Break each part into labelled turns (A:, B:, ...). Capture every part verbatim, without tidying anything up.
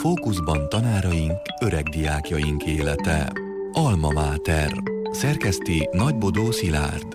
A: Fókuszban tanáraink, öreg diákjaink élete. Alma Mater. Szerkeszti Nagybodó Szilárd.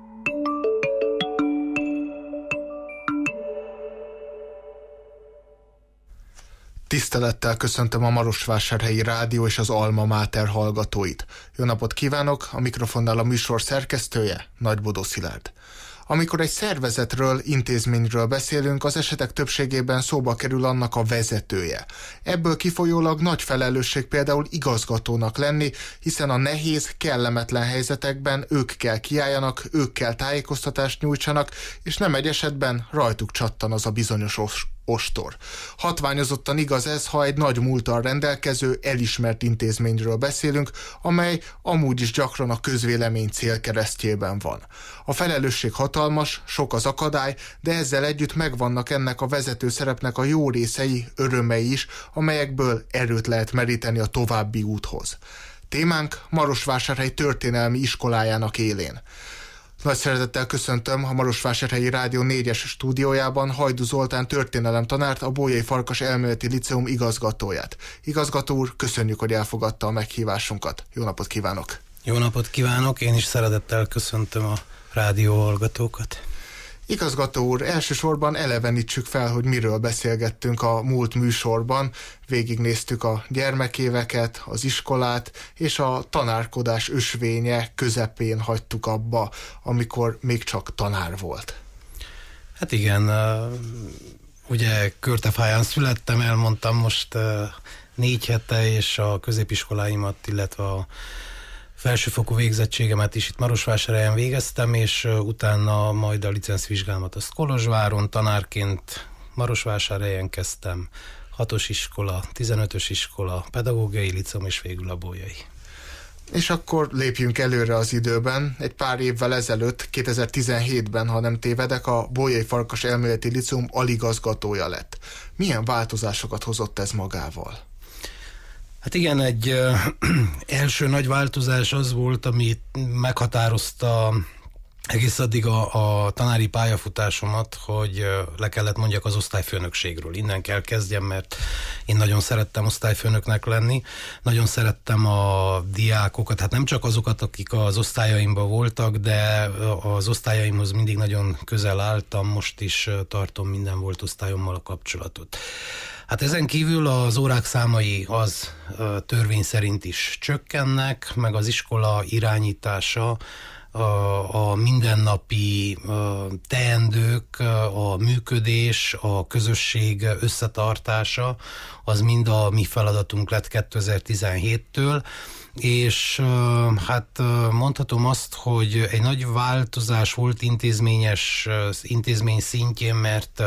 B: Tisztelettel köszöntöm a Marosvásárhelyi Rádió és az Alma Mater hallgatóit. Jó napot kívánok, a mikrofonnál a műsor szerkesztője, Nagybodó Szilárd. Amikor egy szervezetről, intézményről beszélünk, az esetek többségében szóba kerül annak a vezetője. Ebből kifolyólag nagy felelősség például igazgatónak lenni, hiszen a nehéz, kellemetlen helyzetekben ők kell kiálljanak, ők kell tájékoztatást nyújtsanak, és nem egy esetben rajtuk csattan az a bizonyos ostor. Hatványozottan igaz ez, ha egy nagy múlttal rendelkező, elismert intézményről beszélünk, amely amúgy is gyakran a közvélemény célkeresztjében van. A felelősség hatalmas, sok az akadály, de ezzel együtt megvannak ennek a vezető szerepnek a jó részei, örömei is, amelyekből erőt lehet meríteni a további úthoz. Témánk Marosvásárhely történelmi iskolájának élén. Nagy szeretettel köszöntöm a Marosvásárhelyi Rádió négyes stúdiójában Hajdú Zoltán történelemtanárt, a Bolyai Farkas Elméleti Liceum igazgatóját. Igazgató úr, köszönjük, hogy elfogadta a meghívásunkat. Jó napot kívánok!
C: Jó napot kívánok! Én is szeretettel köszöntöm a rádió hallgatókat.
B: Igazgató úr, elsősorban elevenítsük fel, hogy miről beszélgettünk a múlt műsorban. Végignéztük a gyermekéveket, az iskolát, és a tanárkodás ösvénye közepén hagytuk abba, amikor még csak tanár volt.
C: Hát igen, ugye Körtefáján születtem, elmondtam most négy hete, és a középiskoláimat, illetve a felsőfokú végzettségemet is itt Marosvásárhelyen végeztem, és utána majd a licencvizsgámat azt Kolozsváron, tanárként Marosvásárhelyen kezdtem, hatos iskola, tizenötös iskola, pedagógiai liceum, és végül a Bolyai.
B: És akkor lépjünk előre az időben. Egy pár évvel ezelőtt, kétezer-tizenhétben, ha nem tévedek, a Bolyai Farkas Elméleti Liceum aligazgatója lett. Milyen változásokat hozott ez magával?
C: Hát igen, egy ö, első nagy változás az volt, ami meghatározta egész addig a, a tanári pályafutásomat, hogy ö, le kellett mondjak az osztályfőnökségről. Innen kell kezdjem, mert én nagyon szerettem osztályfőnöknek lenni. Nagyon szerettem a diákokat, hát nem csak azokat, akik az osztályaimban voltak, de az osztályaimhoz mindig nagyon közel álltam, most is tartom minden volt osztályommal a kapcsolatot. Hát ezen kívül az órák számai az törvény szerint is csökkennek, meg az iskola irányítása, a, a mindennapi teendők, a működés, a közösség összetartása, az mind a mi feladatunk lett kétezer-tizenhéttől, és hát mondhatom azt, hogy egy nagy változás volt intézményes, intézmény szintjén, mert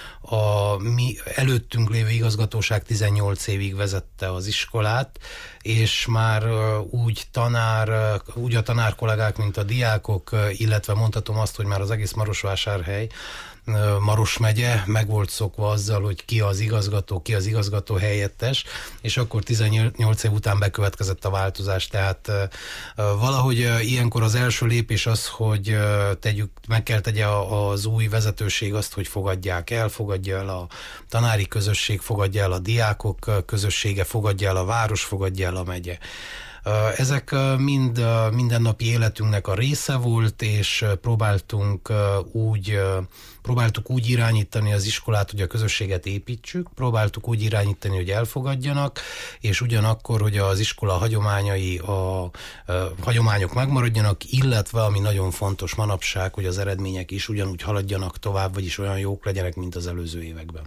C: a mi előttünk lévő igazgatóság tizennyolc évig vezette az iskolát, és már úgy tanár, úgy a tanár kollégák, mint a diákok, illetve mondhatom azt, hogy már az egész Marosvásárhely, Maros megye meg volt szokva azzal, hogy ki az igazgató, ki az igazgató helyettes, és akkor tizennyolc év után bekövetkezett a változás, tehát valahogy ilyenkor az első lépés az, hogy tegyük, meg kell tegye az új vezetőség azt, hogy fogadják el, fogadja el a tanári közösség, fogadja el a diákok közössége, fogadja el a város, fogadja el a megye. Ezek mind mindennapi életünknek a része volt, és próbáltunk úgy, próbáltuk úgy irányítani az iskolát, hogy a közösséget építsük, próbáltuk úgy irányítani, hogy elfogadjanak, és ugyanakkor, hogy az iskola hagyományai, a, a hagyományok megmaradjanak, illetve, ami nagyon fontos manapság, hogy az eredmények is ugyanúgy haladjanak tovább, vagyis olyan jók legyenek, mint az előző években.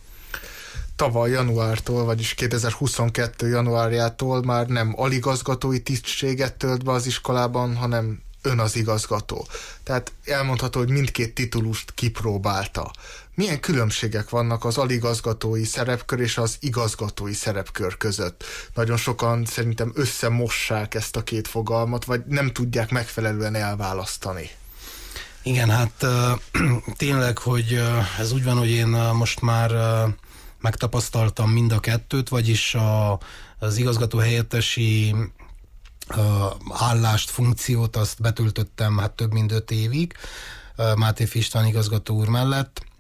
B: Tavaly januártól, vagyis kétezer-huszonkettő januárjától már nem aligazgatói tisztséget tölt be az iskolában, hanem ön az igazgató. Tehát elmondható, hogy mindkét titulust kipróbálta. Milyen különbségek vannak az aligazgatói szerepkör és az igazgatói szerepkör között? Nagyon sokan szerintem összemossák ezt a két fogalmat, vagy nem tudják megfelelően elválasztani.
C: Igen, hát tényleg, hogy ez úgy van, hogy én most már megtapasztaltam mind a kettőt, vagyis a, az igazgató helyettesi uh, állást, funkciót, azt betöltöttem hát több mint öt évig Máté István igazgató úr mellett,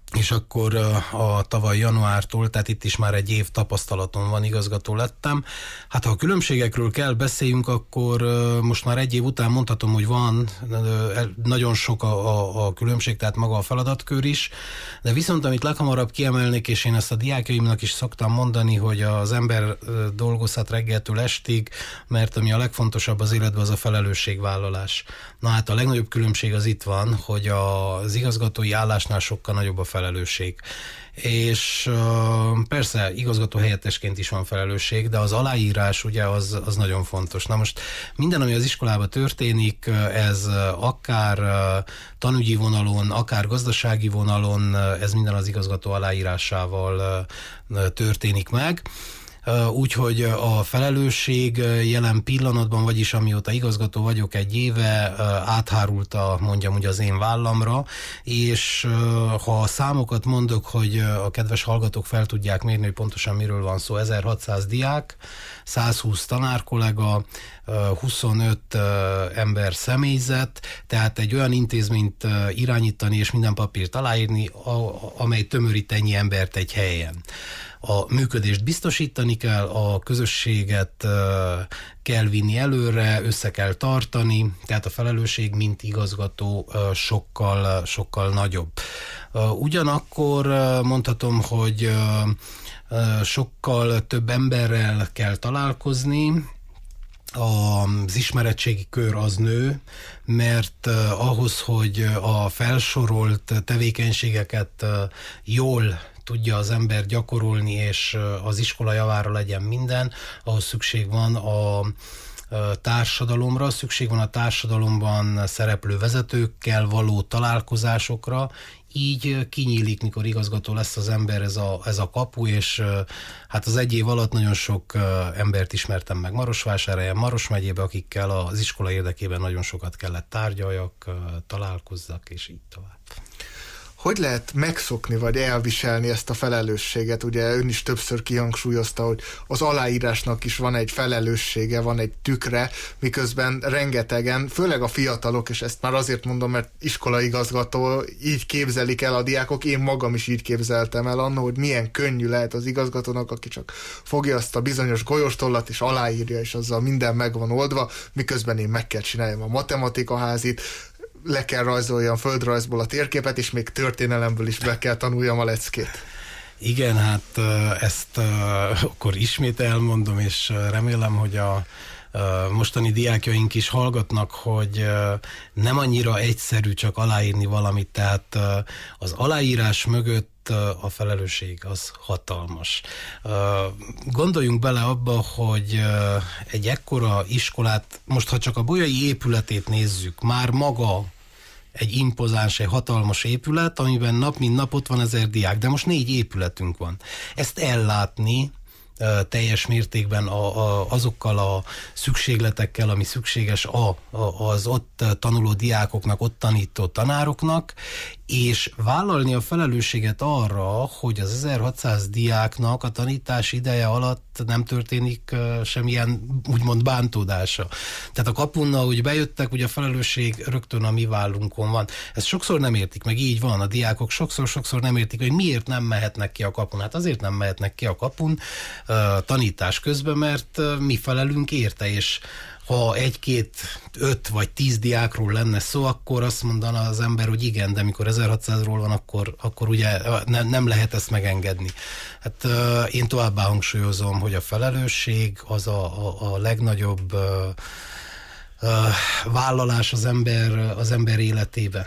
C: és akkor a tavaly januártól, tehát itt is már egy év tapasztalatom van, igazgató lettem. Hát ha a különbségekről kell beszéljünk, akkor most már egy év után mondhatom, hogy van, nagyon sok a, a, a különbség, tehát maga a feladatkör is, de viszont amit leghamarabb kiemelnék, és én ezt a diákjaimnak is szoktam mondani, hogy az ember dolgozhat reggeltől estig, mert ami a legfontosabb az életben, az a felelősségvállalás. Na hát a legnagyobb különbség az itt van, hogy az igazgatói állásnál sokkal nagyobb a felelősség. És uh, persze igazgató helyettesként is van felelősség, de az aláírás ugye az, az nagyon fontos. Na most minden, ami az iskolában történik, ez akár uh, tanügyi vonalon, akár gazdasági vonalon, ez minden az igazgató aláírásával uh, történik meg. Úgyhogy a felelősség jelen pillanatban, vagyis amióta igazgató vagyok egy éve, áthárult a, mondjam úgy az én vállamra, és ha a számokat mondok, hogy a kedves hallgatók fel tudják mérni, hogy pontosan miről van szó, ezerhatszáz diák, százhúsz tanárkollega, huszonöt ember személyzet, tehát egy olyan intézményt irányítani és minden papírt aláírni, amely tömörít ennyi embert egy helyen. A működést biztosítani kell, a közösséget kell vinni előre, össze kell tartani, tehát a felelősség, mint igazgató sokkal, sokkal nagyobb. Ugyanakkor mondhatom, hogy sokkal több emberrel kell találkozni, az ismeretségi kör az nő, mert uh, ahhoz, hogy a felsorolt tevékenységeket uh, jól tudja az ember gyakorolni, és uh, az iskola javára legyen minden, ahhoz szükség van a társadalomra, szükség van a társadalomban szereplő vezetőkkel való találkozásokra, így kinyílik, mikor igazgató lesz az ember, ez a, ez a kapu, és hát az egy év alatt nagyon sok embert ismertem meg Marosvásárhelyen, Maros megyébe, akikkel az iskola érdekében nagyon sokat kellett tárgyaljak, találkozzak, és így tovább.
B: Hogy lehet megszokni, vagy elviselni ezt a felelősséget? Ugye ön is többször kihangsúlyozta, hogy az aláírásnak is van egy felelőssége, van egy tükre, miközben rengetegen, főleg a fiatalok, és ezt már azért mondom, mert iskolaigazgató, így képzelik el a diákok, én magam is így képzeltem el annak, hogy milyen könnyű lehet az igazgatónak, aki csak fogja azt a bizonyos golyóstollat, és aláírja, és azzal minden meg van oldva, miközben én meg kell csináljam a matematikaházit, le kell rajzoljam földrajzból a térképet, és még történelemből is be kell tanuljam a leckét.
C: Igen, hát ezt akkor ismét elmondom, és remélem, hogy a mostani diákjaink is hallgatnak, hogy nem annyira egyszerű csak aláírni valamit, tehát az aláírás mögött a felelősség az hatalmas. Gondoljunk bele abba, hogy egy ekkora iskolát, most ha csak a Bolyai épületét nézzük, már maga egy impozáns, egy hatalmas épület, amiben nap mint nap ott van ezer diák, de most négy épületünk van. Ezt ellátni teljes mértékben a, a, azokkal a szükségletekkel, ami szükséges a, a, az ott tanuló diákoknak, ott tanító tanároknak, és vállalni a felelősséget arra, hogy az ezerhatszáz diáknak a tanítás ideje alatt nem történik uh, semmilyen úgymond bántódása. Tehát a kapun, ahogy bejöttek, ugye a felelősség rögtön a mi vállunkon van. Ezt sokszor nem értik, meg így van, a diákok sokszor-sokszor nem értik, hogy miért nem mehetnek ki a kapun. Hát azért nem mehetnek ki a kapun uh, tanítás közben, mert uh, mi felelünk érte, és ha egy-két, öt vagy tíz diákról lenne szó, akkor azt mondaná az ember, hogy igen, de mikor ezerhatszázról van, akkor, akkor ugye ne, nem lehet ezt megengedni. Hát uh, én továbbá hangsúlyozom, hogy a felelősség az a, a, a legnagyobb uh, uh, vállalás az ember, az ember életében.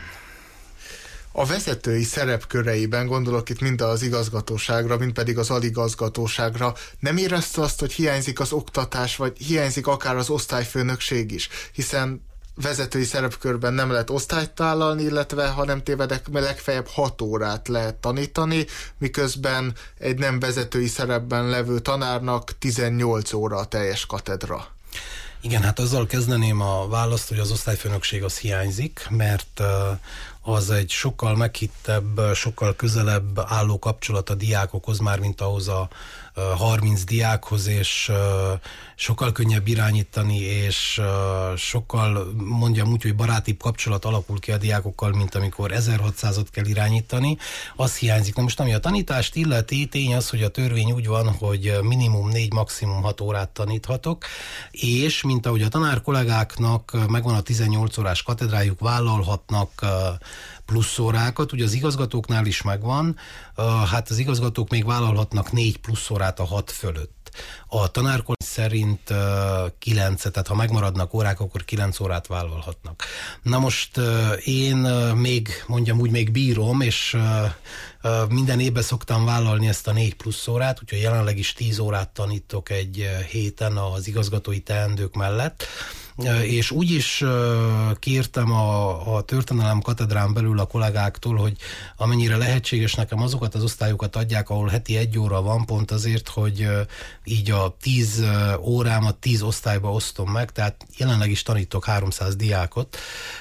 B: A vezetői szerepköreiben, gondolok itt mind az igazgatóságra, mind pedig az aligazgatóságra, nem érezte azt, hogy hiányzik az oktatás, vagy hiányzik akár az osztályfőnökség is, hiszen vezetői szerepkörben nem lehet osztályt tálalni, illetve ha nem tévedek, legfeljebb hat órát lehet tanítani, miközben egy nem vezetői szerepben levő tanárnak tizennyolc óra a teljes katedra.
C: Igen, hát azzal kezdeném a választ, hogy az osztályfőnökség az hiányzik, mert az egy sokkal meghittebb, sokkal közelebb álló kapcsolat a diákokhoz már, mint ahhoz a harminc diákhoz, és sokkal könnyebb irányítani, és sokkal, mondjam úgy, hogy barátibb kapcsolat alakul ki a diákokkal, mint amikor ezerhatszázat kell irányítani. Az hiányzik. Na most, ami a tanítást illeti, tény az, hogy a törvény úgy van, hogy minimum négy, maximum hat órát taníthatok, és mint ahogy a tanár kollégáknak megvan a tizennyolc órás katedrájuk, vállalhatnak plusz órákat, ugye az igazgatóknál is megvan, hát az igazgatók még vállalhatnak négy plusz órát a hat fölött. A tanárkollégium szerint kilencet, tehát ha megmaradnak órák, akkor kilenc órát vállalhatnak. Na most én még, mondjam úgy, még bírom, és minden évben szoktam vállalni ezt a négy plusz órát, úgyhogy jelenleg is tíz órát tanítok egy héten az igazgatói teendők mellett, és úgy is kértem a, a történelem katedrán belül a kollégáktól, hogy amennyire lehetséges, nekem azokat az osztályokat adják, ahol heti egy óra van, pont azért, hogy így a tíz órámat tíz osztályba osztom meg, tehát jelenleg is tanítok háromszáz diákot.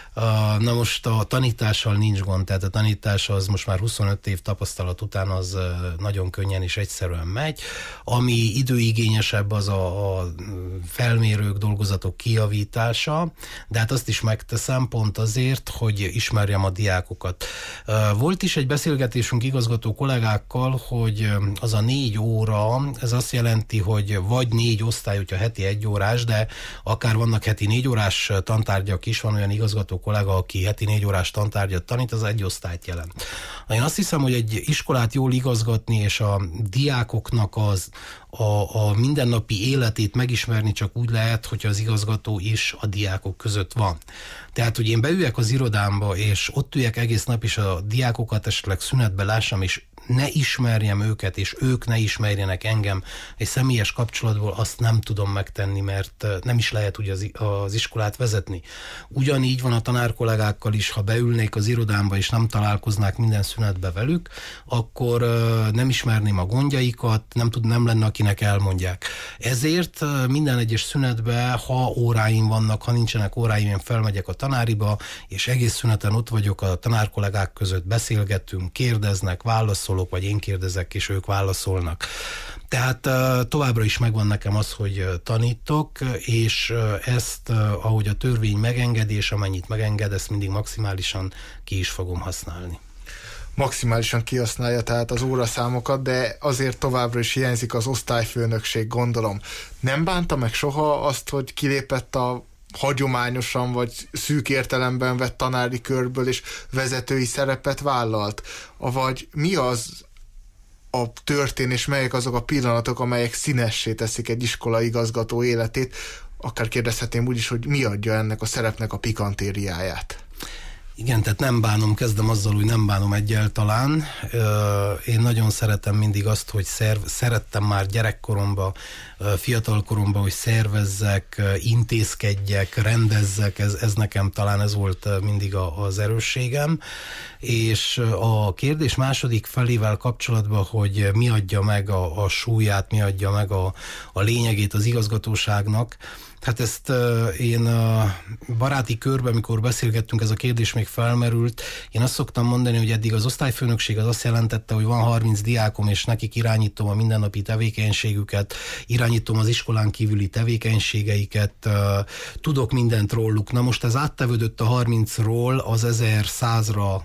C: Na most a tanítással nincs gond, tehát a tanítás az most már huszonöt év tapasztalat után az nagyon könnyen és egyszerűen megy. Ami időigényesebb, az a, a felmérők, dolgozatok kijavítása, de hát azt is megteszem pont azért, hogy ismerjem a diákokat. Volt is egy beszélgetésünk igazgató kollégákkal, hogy az a négy óra, ez azt jelenti, hogy vagy négy osztály, hogyha heti egy órás, de akár vannak heti négy órás tantárgyak is, van olyan igazgató kollega, aki heti négy órás tantárgyat tanít, az egy osztályt jelent. Én azt hiszem, hogy egy iskolát jól igazgatni, és a diákoknak az a, a mindennapi életét megismerni csak úgy lehet, hogyha az igazgató is a diákok között van. Tehát, hogy én beüljek az irodámba, és ott üljek egész nap, és a diákokat esetleg szünetbe lássam, és ne ismerjem őket, és ők ne ismerjenek engem egy személyes kapcsolatból, azt nem tudom megtenni, mert nem is lehet ugye az, az iskolát vezetni. Ugyanígy van a tanárkollégákkal is, ha beülnék az irodámba, és nem találkoznák minden szünetbe velük, akkor nem ismerném a gondjaikat, nem, tud, nem lenne, akinek elmondják. Ezért minden egyes szünetben, ha óráim vannak, ha nincsenek óráim, én felmegyek a tanáriba, és egész szüneten ott vagyok, a tanárkollégák között beszélgetünk, kérdeznek, válaszolok, vagy én kérdezek, és ők válaszolnak. Tehát továbbra is megvan nekem az, hogy tanítok, és ezt, ahogy a törvény megengedi, és amennyit megenged, ezt mindig maximálisan ki is fogom használni.
B: Maximálisan kihasználja tehát az óraszámokat, de azért továbbra is hiányzik az osztályfőnökség, gondolom. Nem bánta meg soha azt, hogy kilépett a hagyományosan vagy szűk értelemben vett tanári körből és vezetői szerepet vállalt? Vagy mi az a történés, melyek azok a pillanatok, amelyek színessé teszik egy iskola igazgató életét? Akár kérdezhetném úgy is, hogy mi adja ennek a szerepnek a pikantériáját?
C: Igen, tehát nem bánom, kezdem azzal, hogy nem bánom egyáltalán. Én nagyon szeretem mindig azt, hogy szerv, szerettem már gyerekkoromban, fiatalkoromban, hogy szervezzek, intézkedjek, rendezzek, ez, ez nekem talán ez volt mindig a, az erősségem. És a kérdés második felével kapcsolatban, hogy mi adja meg a, a súlyát, mi adja meg a, a lényegét az igazgatóságnak, hát ezt uh, én uh, baráti körben, amikor beszélgettünk, ez a kérdés még felmerült, én azt szoktam mondani, hogy eddig az osztályfőnökség az azt jelentette, hogy van harminc diákom, és nekik irányítom a mindennapi tevékenységüket, irányítom az iskolán kívüli tevékenységeiket, uh, tudok mindent róluk. Na most ez áttevődött a harmincról az ezerszázra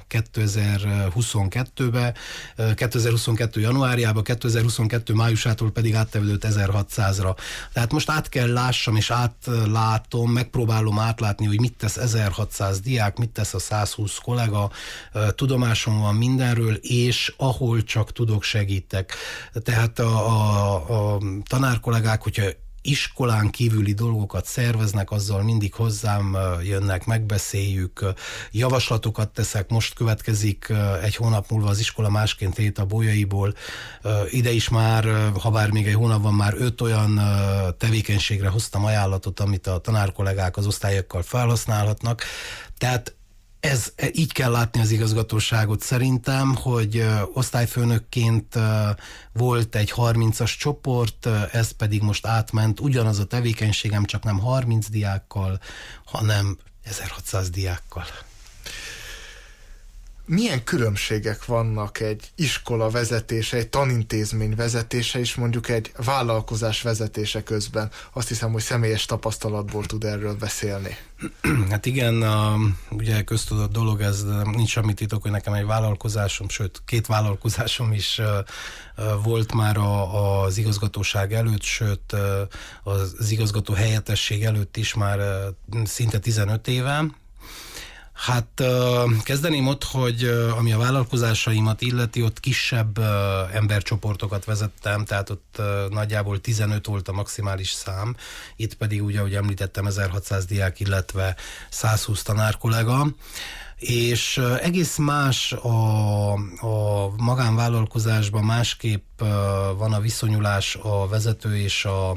C: kétezer-huszonkettőbe, uh, kétezer-huszonkettő januárjába, kétezer-huszonkettő májusától pedig áttevődött ezerhatszázra. Tehát most át kell lássam, és átlátom, megpróbálom átlátni, hogy mit tesz ezerhatszáz diák, mit tesz a százhúsz kollega, tudomásom van mindenről, és ahol csak tudok, segítek. Tehát a, a, a tanárkollégák, hogyha iskolán kívüli dolgokat szerveznek, azzal mindig hozzám jönnek, megbeszéljük, javaslatokat teszek, most következik egy hónap múlva az iskola másként hét a Bolyaiból, ide is már, ha bár még egy hónap van, már öt olyan tevékenységre hoztam ajánlatot, amit a tanárkollégák az osztályokkal felhasználhatnak, tehát Ez, így kell látni az igazgatóságot szerintem, hogy ö, osztályfőnökként ö, volt egy harmincas csoport, ö, ez pedig most átment, ugyanaz a tevékenységem, csak nem harminc diákkal, hanem ezerhatszáz diákkal.
B: milyen különbségek vannak egy iskola vezetése, egy tanintézmény vezetése és mondjuk egy vállalkozás vezetése közben? Azt hiszem, hogy személyes tapasztalatból tud erről beszélni.
C: Hát igen, a, ugye köztudott dolog, ez nincs semmi titok, hogy nekem egy vállalkozásom, sőt két vállalkozásom is uh, uh, volt már a, az igazgatóság előtt, sőt uh, az igazgató helyettesség előtt is már uh, szinte tizenöt éve. Hát kezdeném ott, hogy ami a vállalkozásaimat illeti, ott kisebb embercsoportokat vezettem, tehát ott nagyjából tizenöt volt a maximális szám, itt pedig ugye, ahogy említettem, ezerhatszáz diák, illetve százhúsz tanárkollega, és egész más a, a magánvállalkozásban, másképp van a viszonyulás a vezető és a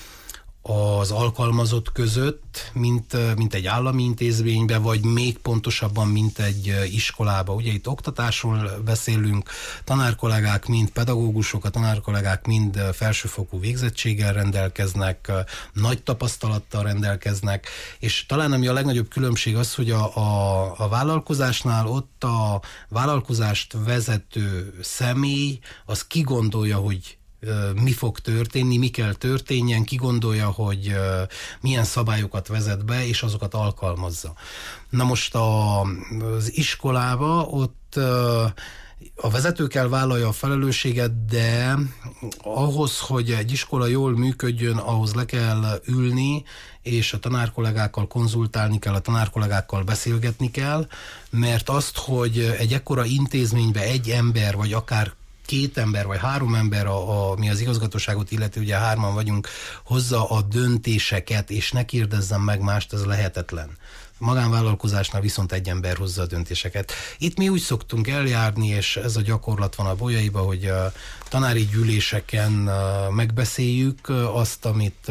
C: az alkalmazott között, mint, mint egy állami intézményben, vagy még pontosabban, mint egy iskolába. Ugye itt oktatásról beszélünk, tanárkollégák mind pedagógusok, a tanárkollégák mind felsőfokú végzettséggel rendelkeznek, nagy tapasztalattal rendelkeznek, és talán ami a legnagyobb különbség az, hogy a, a, a vállalkozásnál ott a vállalkozást vezető személy, az kigondolja, hogy mi fog történni, mi kell történjen, ki gondolja, hogy milyen szabályokat vezet be, és azokat alkalmazza. Na most a, az iskolába ott a vezető kell vállalja a felelősséget, de ahhoz, hogy egy iskola jól működjön, ahhoz le kell ülni, és a tanárkollégákkal konzultálni kell, a tanárkollégákkal beszélgetni kell, mert azt, hogy egy ekkora intézménybe egy ember, vagy akár két ember, vagy három ember, a, a, mi az igazgatóságot illeti, ugye hárman vagyunk, hozza a döntéseket, és ne kérdezzem meg mást, ez lehetetlen. Magánvállalkozásnál viszont egy ember hozza a döntéseket. Itt mi úgy szoktunk eljárni, és ez a gyakorlat van a Bolyaiba, hogy a tanári gyűléseken megbeszéljük azt, amit,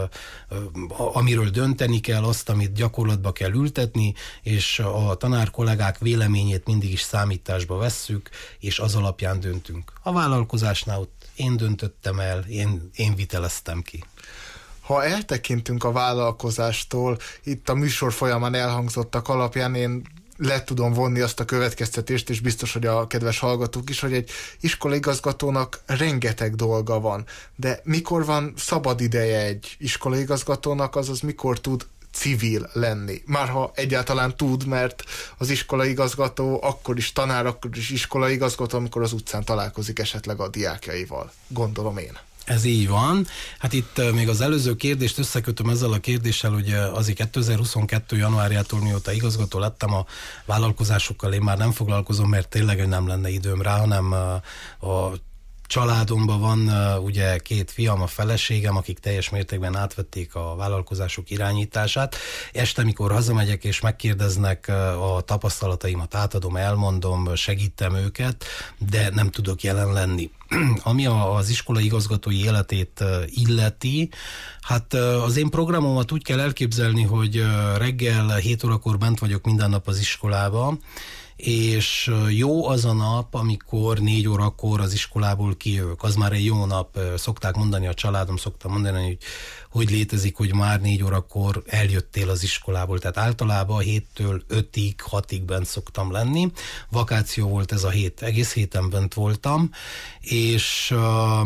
C: amiről dönteni kell, azt, amit gyakorlatba kell ültetni, és a tanár kollégák véleményét mindig is számításba vesszük, és az alapján döntünk. A vállalkozásnál ott én döntöttem el, én, én viteleztem ki.
B: Ha eltekintünk a vállalkozástól, itt a műsor folyamán elhangzottak alapján én le tudom vonni azt a következtetést, és biztos, hogy a kedves hallgatók is, hogy egy iskolaigazgatónak rengeteg dolga van. De mikor van szabad ideje egy iskolaigazgatónak, azaz mikor tud civil lenni. Márha egyáltalán tud, mert az iskolaigazgató akkor is tanár, akkor is iskolaigazgató, amikor az utcán találkozik esetleg a diákjaival. Gondolom én.
C: Ez így van. Hát itt még az előző kérdést összekötöm ezzel a kérdéssel, hogy azért kétezer-huszonkettő januárjától, mióta igazgató lettem, a vállalkozásokkal én már nem foglalkozom, mert tényleg nem lenne időm rá, hanem a családomban van ugye két fiam, a feleségem, akik teljes mértékben átvették a vállalkozások irányítását. Este, mikor hazamegyek és megkérdeznek a tapasztalataimat, átadom, elmondom, segítem őket, de nem tudok jelen lenni. Ami az iskola igazgatói életét illeti, hát az én programomat úgy kell elképzelni, hogy reggel hét órakor bent vagyok minden nap az iskolába, és jó az a nap, amikor négy órakor az iskolából kijövök. Az már egy jó nap, szokták mondani a családom, szoktam mondani, hogy hogy létezik, hogy már négy órakor eljöttél az iskolából. Tehát általában héttől ötig, hatig bent szoktam lenni. Vakáció volt ez a hét, egész héten bent voltam, és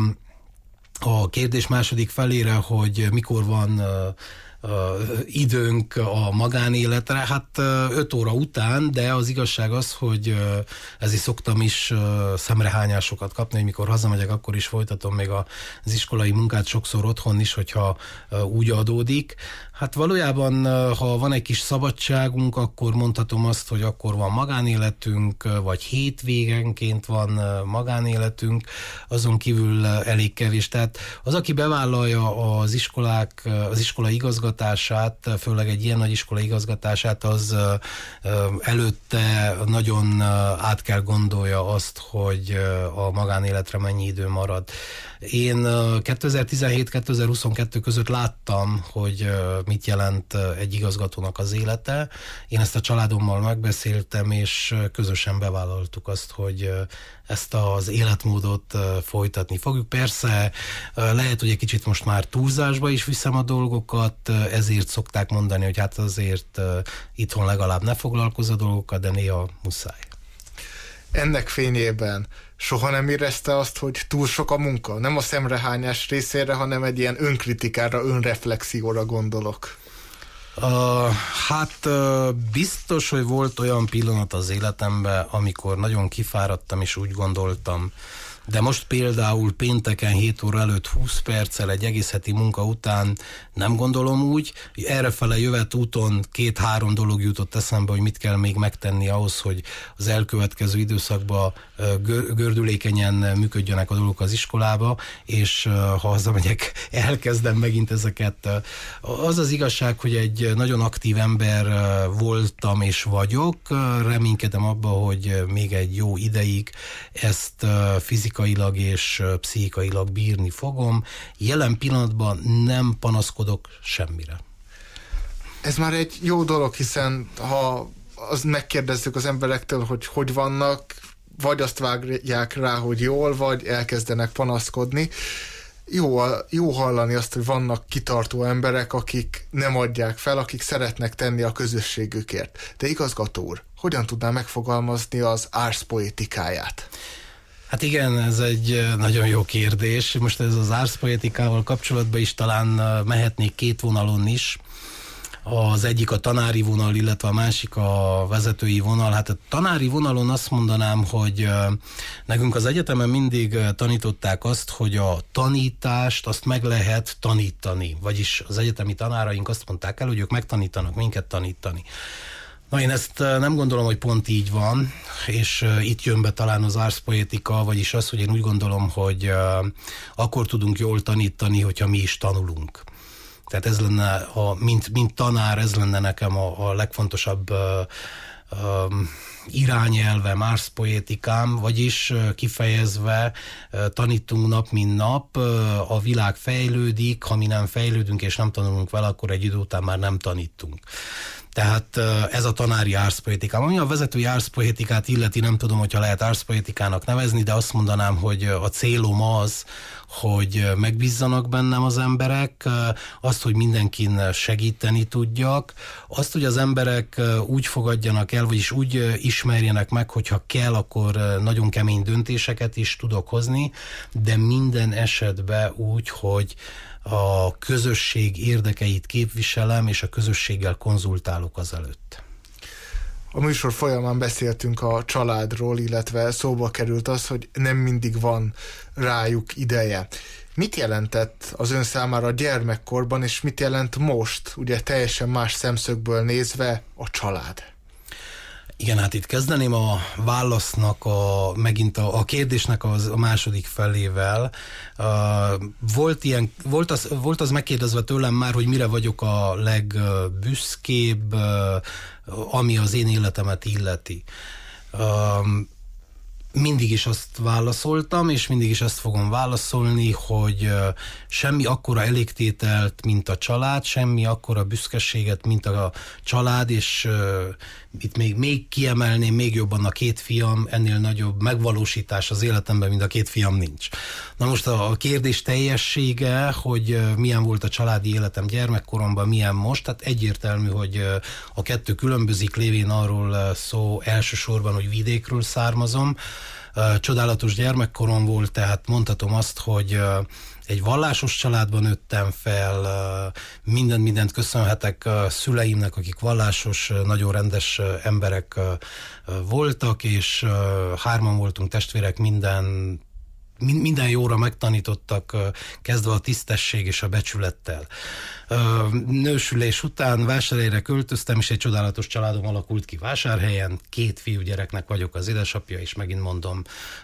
C: a kérdés második felére, hogy mikor van Uh, időnk a magánéletre, hát öt óra után, de az igazság az, hogy uh, ezért szoktam is uh, szemrehányásokat kapni, hogy mikor hazamegyek, akkor is folytatom még az iskolai munkát sokszor otthon is, hogyha uh, úgy adódik. Hát valójában, uh, ha van egy kis szabadságunk, akkor mondhatom azt, hogy akkor van magánéletünk, uh, vagy hétvégenként van uh, magánéletünk, azon kívül uh, elég kevés. Tehát az, aki bevállalja az iskolák, uh, az iskola igazgatását, főleg egy ilyen nagy iskola igazgatását, az előtte nagyon át kell gondolja azt, hogy a magánéletre mennyi idő marad. Én kétezer-tizenhét kétezer-huszonkettő között láttam, hogy mit jelent egy igazgatónak az élete. Én ezt a családommal megbeszéltem, és közösen bevállaltuk azt, hogy ezt az életmódot folytatni fogjuk. Persze lehet, hogy egy kicsit most már túlzásba is viszem a dolgokat, ezért szokták mondani, hogy hát azért itthon legalább ne foglalkozz a dolgokkal, de néha muszáj.
B: ennek fényében soha nem érezte azt, hogy túl sok a munka? Nem a szemrehányás részére, hanem egy ilyen önkritikára, önreflexióra gondolok.
C: Uh, hát uh, biztos, hogy volt olyan pillanat az életemben, amikor nagyon kifáradtam, és úgy gondoltam, de most például pénteken hét óra előtt húsz perccel egy egész heti munka után nem gondolom úgy. Errefele jövet úton két-három dolog jutott eszembe, hogy mit kell még megtenni ahhoz, hogy az elkövetkező időszakban gördülékenyen működjönek a dolgok az iskolába, és ha hazamegyek, elkezdem megint ezeket. Az az igazság, hogy egy nagyon aktív ember voltam és vagyok. Reménykedem abba, hogy még egy jó ideig ezt fizikailag és pszichikailag bírni fogom. Jelen pillanatban nem panaszkodok semmire.
B: Ez már egy jó dolog, hiszen ha az megkérdezzük az emberektől, hogy hogy vannak, vagy azt vágják rá, hogy jól, vagy elkezdenek panaszkodni. Jó, jó hallani azt, hogy vannak kitartó emberek, akik nem adják fel, akik szeretnek tenni a közösségükért. De igazgató úr, hogyan tudná megfogalmazni az árszpoetikáját?
C: Hát igen, ez egy nagyon jó kérdés. Most ez az árszpoetikával kapcsolatban is talán mehetnék két vonalon is. Az egyik a tanári vonal, illetve a másik a vezetői vonal. Hát a tanári vonalon azt mondanám, hogy nekünk az egyetemen mindig tanították azt, hogy a tanítást azt meg lehet tanítani. Vagyis az egyetemi tanáraink azt mondták el, hogy ők megtanítanak minket tanítani. Na, én ezt nem gondolom, hogy pont így van, és itt jön be talán az árszpoetika, vagyis az, hogy én úgy gondolom, hogy akkor tudunk jól tanítani, hogyha mi is tanulunk. Tehát ez lenne, a, mint, mint tanár, ez lenne nekem a, a legfontosabb uh, uh, irányelvem, árszpoetikám, vagyis uh, kifejezve uh, tanítunk nap, mint nap, uh, a világ fejlődik, ha mi nem fejlődünk és nem tanulunk vele, akkor egy idő után már nem tanítunk. Tehát ez a tanári árszpoetikám. Ami a vezetői árszpoetikát illeti, nem tudom, hogyha lehet árszpoetikának nevezni, de azt mondanám, hogy a célom az, hogy megbízzanak bennem az emberek, azt, hogy mindenkin segíteni tudjak, azt, hogy az emberek úgy fogadjanak el, vagyis úgy ismerjenek meg, hogyha kell, akkor nagyon kemény döntéseket is tudok hozni, de minden esetben úgy, hogy a közösség érdekeit képviselem, és a közösséggel konzultálok azelőtt.
B: A műsor folyamán beszéltünk a családról, illetve szóba került az, hogy nem mindig van rájuk ideje. Mit jelentett az ön számára a gyermekkorban, és mit jelent most, ugye teljesen más szemszögből nézve, a család?
C: Igen, hát itt kezdeném a válasznak, a, megint a, a kérdésnek az, a második felével. Uh, volt, ilyen, volt, az, volt az megkérdezve tőlem már, hogy mire vagyok a legbüszkébb, uh, ami az én életemet illeti. Uh, mindig is azt válaszoltam, és mindig is azt fogom válaszolni, hogy uh, semmi akkora elégtételt, mint a család, semmi akkora büszkeséget, mint a család, és uh, itt még, még kiemelném még jobban a két fiam, ennél nagyobb megvalósítás az életemben, mint a két fiam nincs. Na most a kérdés teljessége, hogy milyen volt a családi életem gyermekkoromban, milyen most, tehát egyértelmű, hogy a kettő különbözik, lévén arról szó elsősorban, hogy vidékről származom. Csodálatos gyermekkorom volt, tehát mondhatom azt, hogy egy vallásos családban nőttem fel, mindent, mindent köszönhetek szüleimnek, akik vallásos, nagyon rendes emberek voltak, és hárman voltunk testvérek, minden minden jóra megtanítottak, kezdve a tisztesség és a becsülettel. Nősülés után Vásárhelyre költöztem, és egy csodálatos családom alakult ki Vásárhelyen. Két fiúgyereknek vagyok az édesapja, és megint mondom,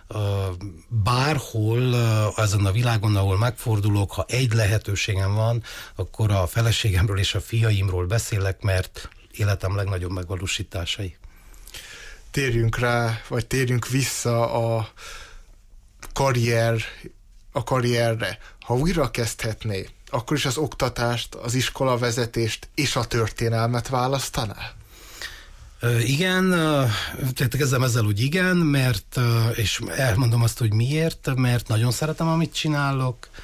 C: bárhol ezen a világon, ahol megfordulok, ha egy lehetőségem van, akkor a feleségemről és a fiaimról beszélek, mert életem legnagyobb megvalósításai.
B: Térjünk rá, vagy térjünk vissza a karrier, a karrierre. Ha újra kezdhetné, akkor is az oktatást, az iskolavezetést és a történelmet választaná?
C: Igen, tehát kezdem ezzel, hogy igen, mert, és elmondom azt, hogy miért, mert nagyon szeretem, amit csinálok,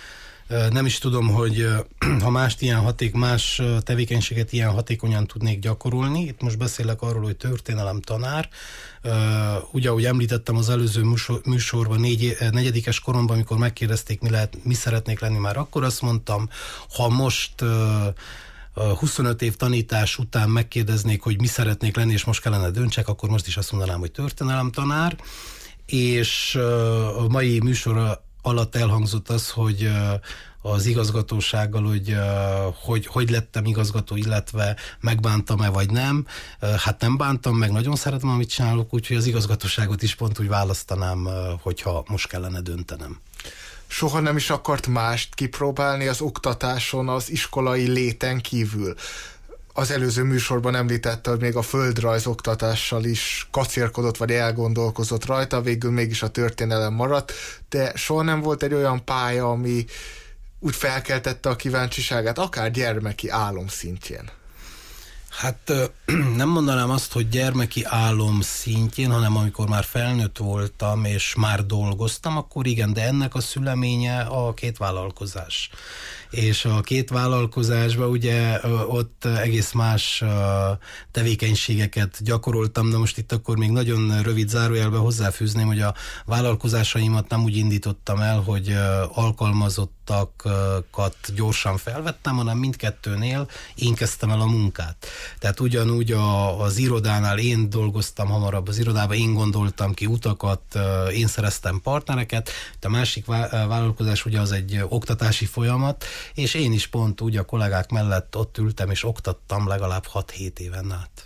C: Nem is tudom, hogy ha mást ilyen haték, más tevékenységet ilyen hatékonyan tudnék gyakorolni. Itt most beszélek arról, hogy történelem tanár. Ugye, ahogy említettem az előző műsorban, négy, negyedikes koromban, amikor megkérdezték, mi, lehet, mi szeretnék lenni, már akkor azt mondtam, ha most huszonöt év tanítás után megkérdeznék, hogy mi szeretnék lenni, és most kellene döntsek, akkor most is azt mondanám, hogy történelem tanár. És a mai műsor alatt elhangzott az, hogy az igazgatósággal, hogy, hogy hogy lettem igazgató, illetve megbántam-e vagy nem. Hát nem bántam meg, nagyon szeretem, amit csinálok, úgyhogy az igazgatóságot is pont úgy választanám, hogyha most kellene döntenem.
B: Soha nem is akart mást kipróbálni az oktatáson, az iskolai léten kívül? Az előző műsorban említette, hogy még a földrajz oktatással is kacérkodott, vagy elgondolkozott rajta, végül mégis a történelem maradt, de soha nem volt egy olyan pálya, ami úgy felkeltette a kíváncsiságát, akár gyermeki álom szintjén?
C: Hát nem mondanám azt, hogy gyermeki álom szintjén, hanem amikor már felnőtt voltam, és már dolgoztam, akkor igen, de ennek a szüleménye a két vállalkozás. És a két vállalkozásban ugye ott egész más tevékenységeket gyakoroltam, de most itt akkor még nagyon rövid zárójelben hozzáfűzném, hogy a vállalkozásaimat nem úgy indítottam el, hogy alkalmazottakat gyorsan felvettem, hanem mindkettőnél én kezdtem el a munkát. Tehát ugyanúgy a, az irodánál én dolgoztam hamarabb az irodában, én gondoltam ki utakat, én szereztem partnereket, a másik vállalkozás ugye az egy oktatási folyamat, és én is pont úgy a kollégák mellett ott ültem, és oktattam legalább hat-hét éven át.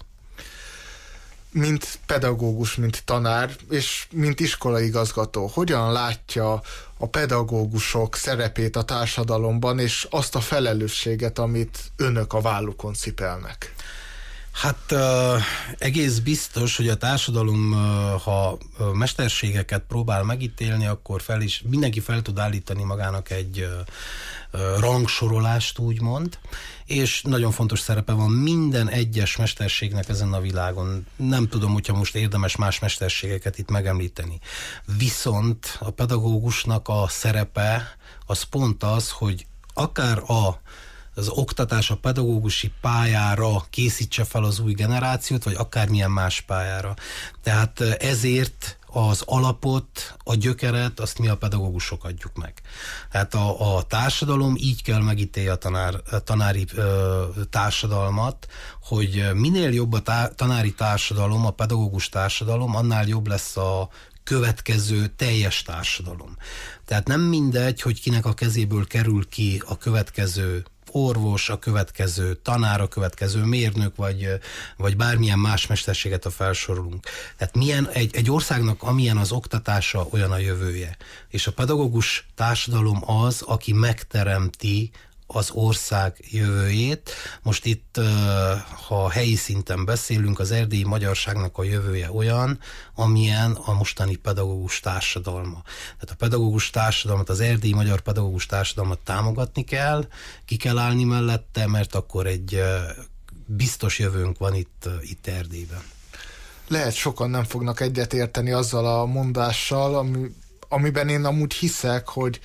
B: Mint pedagógus, mint tanár, és mint iskolaigazgató, hogyan látja a pedagógusok szerepét a társadalomban, és azt a felelősséget, amit önök a vállukon cipelnek?
C: Hát uh, egész biztos, hogy a társadalom, uh, ha uh, mesterségeket próbál megítélni, akkor fel is, mindenki fel tud állítani magának egy uh, uh, rangsorolást, úgymond, és nagyon fontos szerepe van minden egyes mesterségnek ezen a világon. Nem tudom, hogyha most érdemes más mesterségeket itt megemlíteni. Viszont a pedagógusnak a szerepe az pont az, hogy akár a az oktatás, a pedagógusi pályára készítse fel az új generációt, vagy akármilyen más pályára. Tehát ezért az alapot, a gyökeret, azt mi a pedagógusok adjuk meg. Tehát a, a társadalom így kell megítélje a, tanár, a tanári ö, társadalmat, hogy minél jobb a tá, tanári társadalom, a pedagógus társadalom, annál jobb lesz a következő teljes társadalom. Tehát nem mindegy, hogy kinek a kezéből kerül ki a következő orvos, a következő tanár, a következő mérnök, vagy, vagy bármilyen más mesterséget a felsorolunk. Tehát milyen, egy, egy országnak amilyen az oktatása, olyan a jövője. És a pedagógus társadalom az, aki megteremti az ország jövőjét. Most itt, ha helyi szinten beszélünk, az erdélyi magyarságnak a jövője olyan, amilyen a mostani pedagógus társadalma. Tehát a pedagógus társadalmat, az erdélyi magyar pedagógus társadalmat támogatni kell, ki kell állni mellette, mert akkor egy biztos jövőnk van itt, itt Erdélyben. Lehet, sokan nem fognak egyetérteni azzal a mondással, ami, amiben én amúgy hiszek, hogy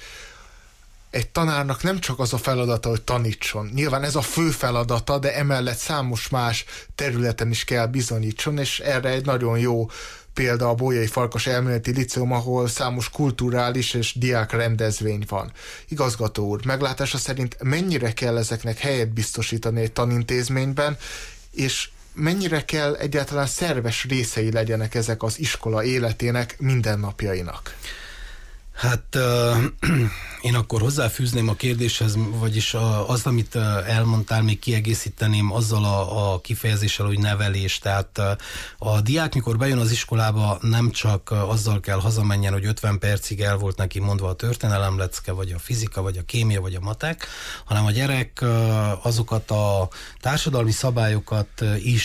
C: egy tanárnak nem csak az a feladata, hogy tanítson. Nyilván ez a fő feladata, de emellett számos más területen is kell bizonyítson, és erre egy nagyon jó példa a Bolyai Farkas Elméleti Liceum, ahol számos kulturális és diák rendezvény van. Igazgató úr, meglátása szerint mennyire kell ezeknek helyet biztosítani egy tanintézményben, és mennyire kell egyáltalán szerves részei legyenek ezek az iskola életének, mindennapjainak? Hát uh, én akkor hozzáfűzném a kérdéshez, vagyis az, amit elmondtál, még kiegészíteném azzal a, a kifejezéssel, hogy nevelés. Tehát a diák, mikor bejön az iskolába, nem csak azzal kell hazamenjen, hogy ötven percig el volt neki mondva a történelemlecke, vagy a fizika, vagy a kémia, vagy a matek, hanem a gyerek azokat a társadalmi szabályokat is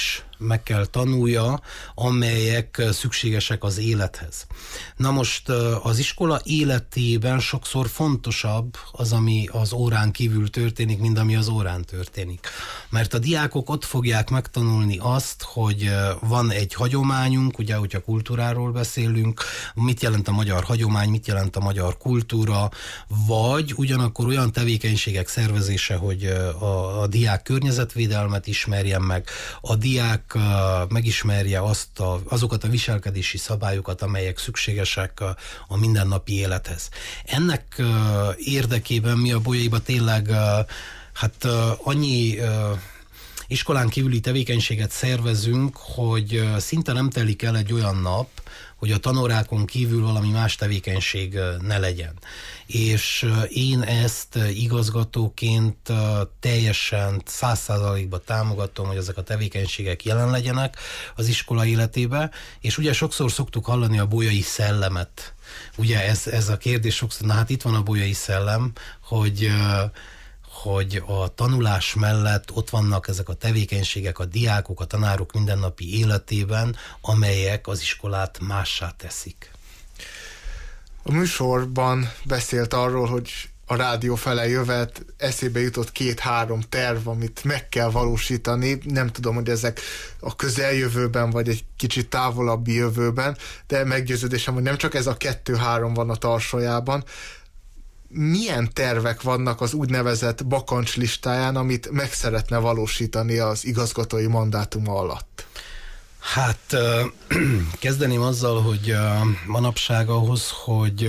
C: meg kell tanulja, amelyek szükségesek az élethez. Na most az iskola életében sokszor fontosabb az, ami az órán kívül történik, mint ami az órán történik. Mert a diákok ott fogják megtanulni azt, hogy van egy hagyományunk, ugye, hogyha kultúráról beszélünk, mit jelent a magyar hagyomány, mit jelent a magyar kultúra, vagy ugyanakkor olyan tevékenységek szervezése, hogy a, a diák környezetvédelmet ismerjen meg, a diák megismerje azt a, azokat a viselkedési szabályokat, amelyek szükségesek a, a mindennapi élethez. Ennek érdekében mi a Bolyaiba tényleg hát annyi iskolán kívüli tevékenységet szervezünk, hogy szinte nem telik el egy olyan nap, hogy a tanórákon kívül valami más tevékenység ne legyen. És én ezt igazgatóként teljesen száz százalékban támogatom, hogy ezek a tevékenységek jelen legyenek az iskola életébe, és ugye sokszor szoktuk hallani a bolyai szellemet. Ugye ez, ez a kérdés sokszor, na hát itt van a bolyai szellem, hogy hogy a tanulás mellett ott vannak ezek a tevékenységek, a diákok, a tanárok mindennapi életében, amelyek az iskolát mássá teszik.
B: A műsorban beszélt arról, hogy a rádió fele jövet, eszébe jutott két-három terv, amit meg kell valósítani. Nem tudom, hogy ezek a közeljövőben, vagy egy kicsit távolabbi jövőben, de meggyőződésem, hogy nem csak ez a kettő-három van a tarsójában. Milyen tervek vannak az úgynevezett bakancs listáján, amit meg szeretne valósítani az igazgatói mandátuma alatt?
C: Hát kezdeném azzal, hogy manapság ahhoz, hogy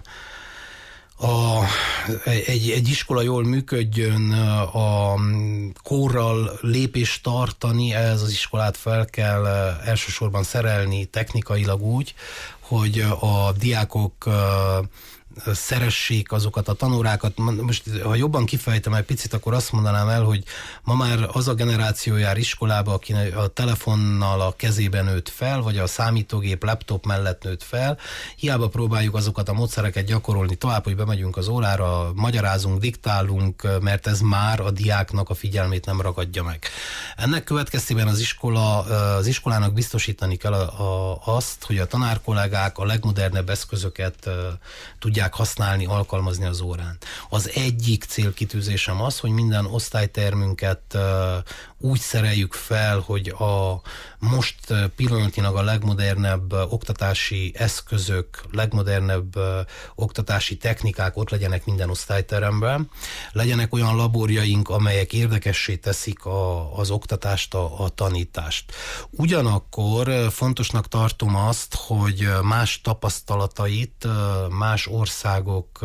C: a, egy, egy iskola jól működjön, a kórral lépést tartani, ehhez az iskolát fel kell elsősorban szerelni technikailag úgy, hogy a diákok szeressék azokat a tanórákat. Most, ha jobban kifejtem egy picit, akkor azt mondanám el, hogy ma már az a generáció jár iskolába, aki a telefonnal a kezében nőtt fel, vagy a számítógép, laptop mellett nőtt fel. Hiába próbáljuk azokat a módszereket gyakorolni tovább, hogy bemegyünk az órára, magyarázunk, diktálunk, mert ez már a diáknak a figyelmét nem ragadja meg. Ennek következtében az iskola, az iskolának biztosítani kell a, a, azt, hogy a tanárkollégák a legmodernebb eszközöket tudják használni, alkalmazni az órán. Az egyik célkitűzésem az, hogy minden osztálytermünket uh, úgy szereljük fel, hogy a most pillanatnyilag a legmodernebb uh, oktatási eszközök, legmodernebb uh, oktatási technikák ott legyenek minden osztályteremben. Legyenek olyan laborjaink, amelyek érdekessé teszik a, az oktatást, a, a tanítást. Ugyanakkor uh, fontosnak tartom azt, hogy más tapasztalatait, uh, más országok,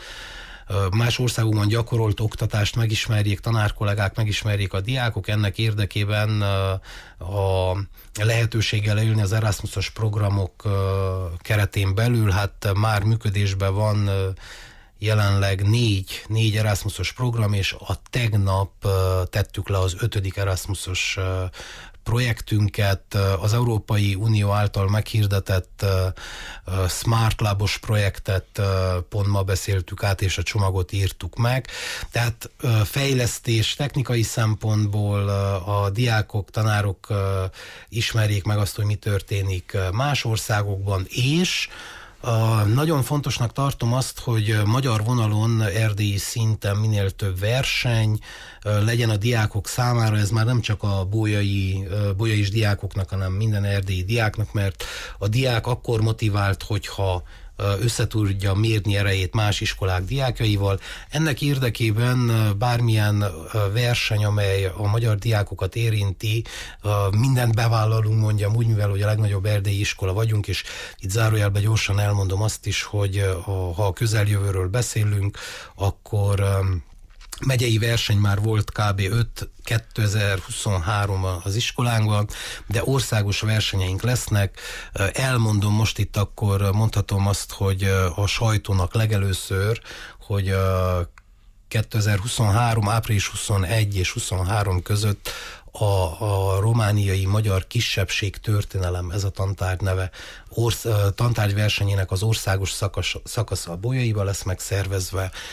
C: más országokban gyakorolt oktatást megismerjék, tanárkollégák megismerjék a diákok, ennek érdekében a lehetőséggel élni az Erasmusos programok keretén belül, hát már működésben van jelenleg négy, négy Erasmusos program, és a tegnap tettük le az ötödik Erasmusos projektünket, az Európai Unió által meghirdetett Smart Labos projektet pont ma beszéltük át, és a csomagot írtuk meg. Tehát fejlesztés technikai szempontból a diákok, tanárok ismerjék meg azt, hogy mi történik más országokban, és Uh, nagyon fontosnak tartom azt, hogy magyar vonalon, erdélyi szinten minél több verseny uh, legyen a diákok számára, ez már nem csak a bolyai, uh, bolyais diákoknak, hanem minden erdélyi diáknak, mert a diák akkor motivált, hogyha összetudja mérni erejét más iskolák diákjaival. Ennek érdekében bármilyen verseny, amely a magyar diákokat érinti, mindent bevállalunk, mondjam úgy, mivel hogy a legnagyobb erdélyi iskola vagyunk, és itt zárójelben gyorsan elmondom azt is, hogy ha a közeljövőről beszélünk, akkor megyei verseny már volt kb. öt kétezer-huszonhárom az iskolánkban, de országos versenyeink lesznek. Elmondom most itt, akkor mondhatom azt, hogy a sajtónak legelőször, hogy kétezer-huszonhárom április huszonegy és huszonhárom között a, a romániai magyar kisebbség történelem, ez a tantárgy neve, orsz, tantárgy versenyének az országos szakasz, szakasza a Bolyaiba lesz megszervezve.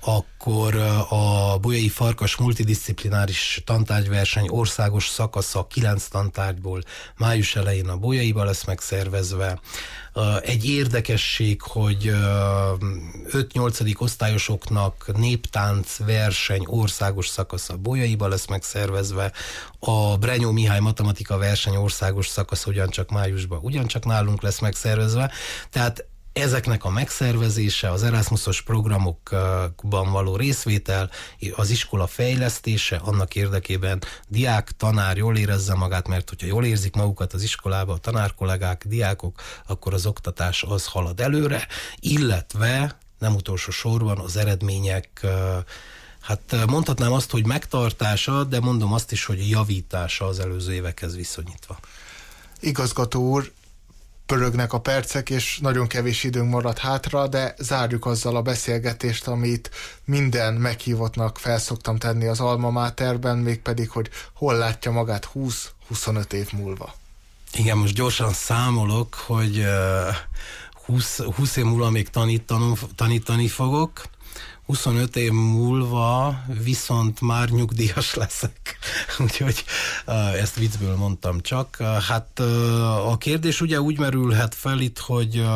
C: akkor a Bolyai Farkas multidisziplináris tantárgyverseny országos szakasza kilenc tantárgyból május elején a Bolyaiba lesz megszervezve. Egy érdekesség, hogy öt-nyolcadik osztályosoknak néptánc verseny országos szakasza Bolyaiba lesz megszervezve, a Brenyó Mihály matematika verseny országos szakasza ugyancsak májusban ugyancsak nálunk lesz megszervezve, tehát ezeknek a megszervezése, az Erasmusos programokban való részvétel, az iskola fejlesztése, annak érdekében diák, tanár jól érezze magát, mert hogyha jól érzik magukat az iskolába a tanárkollégák, diákok, akkor az oktatás az halad előre, illetve nem utolsó sorban az eredmények, hát mondhatnám azt, hogy megtartása, de mondom azt is, hogy javítása az előző évekhez viszonyítva.
B: Igazgató úr, pörögnek a percek, és nagyon kevés időnk marad hátra, de zárjuk azzal a beszélgetést, amit minden meghívottnak felszoktam tenni az Alma Materben, mégpedig, hogy hol látja magát húsz-huszonöt év múlva.
C: Igen, most gyorsan számolok, hogy húsz, húsz év múlva még tanítanom, tanítani fogok, huszonöt év múlva viszont már nyugdíjas leszek. Úgyhogy ezt viccből mondtam csak. Hát a kérdés ugye úgy merülhet fel itt, hogy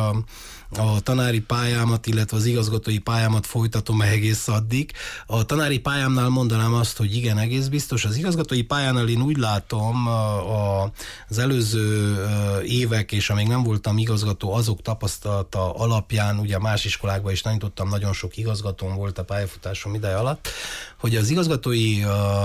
C: a tanári pályámat, illetve az igazgatói pályámat folytatom egész addig. A tanári pályámnál mondanám azt, hogy igen, egész biztos. Az igazgatói pályánál én úgy látom az előző évek, és amíg nem voltam igazgató, azok tapasztalata alapján, ugye más iskolákban is tanítottam, nagyon sok igazgatóm volt a pályafutásom ideje alatt, hogy az igazgatói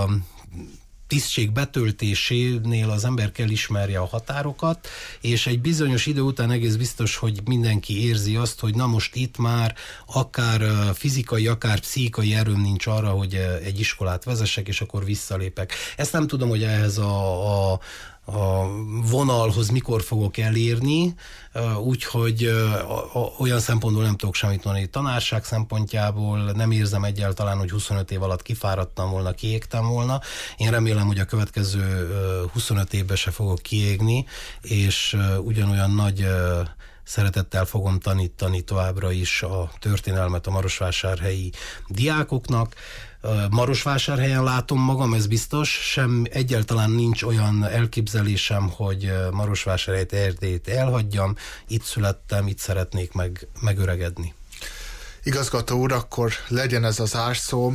C: tisztség betöltésénél az ember kell ismerje a határokat, és egy bizonyos idő után egész biztos, hogy mindenki érzi azt, hogy na most itt már akár fizikai, akár pszichikai erőm nincs arra, hogy egy iskolát vezessek, és akkor visszalépek. Ezt nem tudom, hogy ehhez a, a a vonalhoz mikor fogok elérni, úgyhogy olyan szempontból nem tudok semmit mondani. Tanárság szempontjából nem érzem egyáltalán, hogy huszonöt év alatt kifáradtam volna, kiégtem volna. Én remélem, hogy a következő huszonöt évben se fogok kiégni, és ugyanolyan nagy szeretettel fogom tanítani továbbra is a történelmet a marosvásárhelyi diákoknak. Marosvásárhelyen látom magam, ez biztos, sem egyáltalán nincs olyan elképzelésem, hogy Marosvásárhelyt, Erdélyt elhagyjam, itt születtem, itt szeretnék meg, megöregedni.
B: Igazgató úr, akkor legyen ez az zárszó,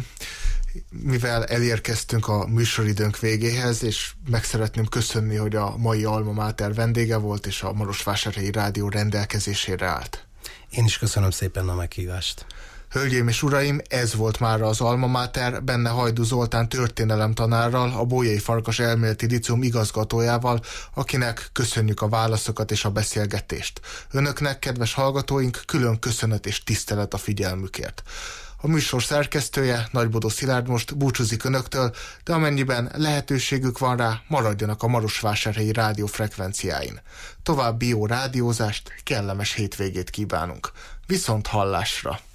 B: mivel elérkeztünk a műsoridőnk végéhez, és meg szeretném köszönni, hogy a mai Alma Mater vendége volt, és a Marosvásárhelyi Rádió rendelkezésére állt.
C: Én is köszönöm szépen a meghívást.
B: Hölgyeim és uraim, ez volt már az Alma Mater, benne Hajdú Zoltán történelemtanárral, a Bolyai Farkas Elméleti Líceum igazgatójával, akinek köszönjük a válaszokat és a beszélgetést. Önöknek, kedves hallgatóink, külön köszönet és tisztelet a figyelmükért. A műsor szerkesztője, Nagybodó Szilárd most búcsúzik önöktől, de amennyiben lehetőségük van rá, maradjanak a Marosvásárhelyi rádió frekvenciáin. További jó rádiózást, kellemes hétvégét kívánunk. Viszont hallásra!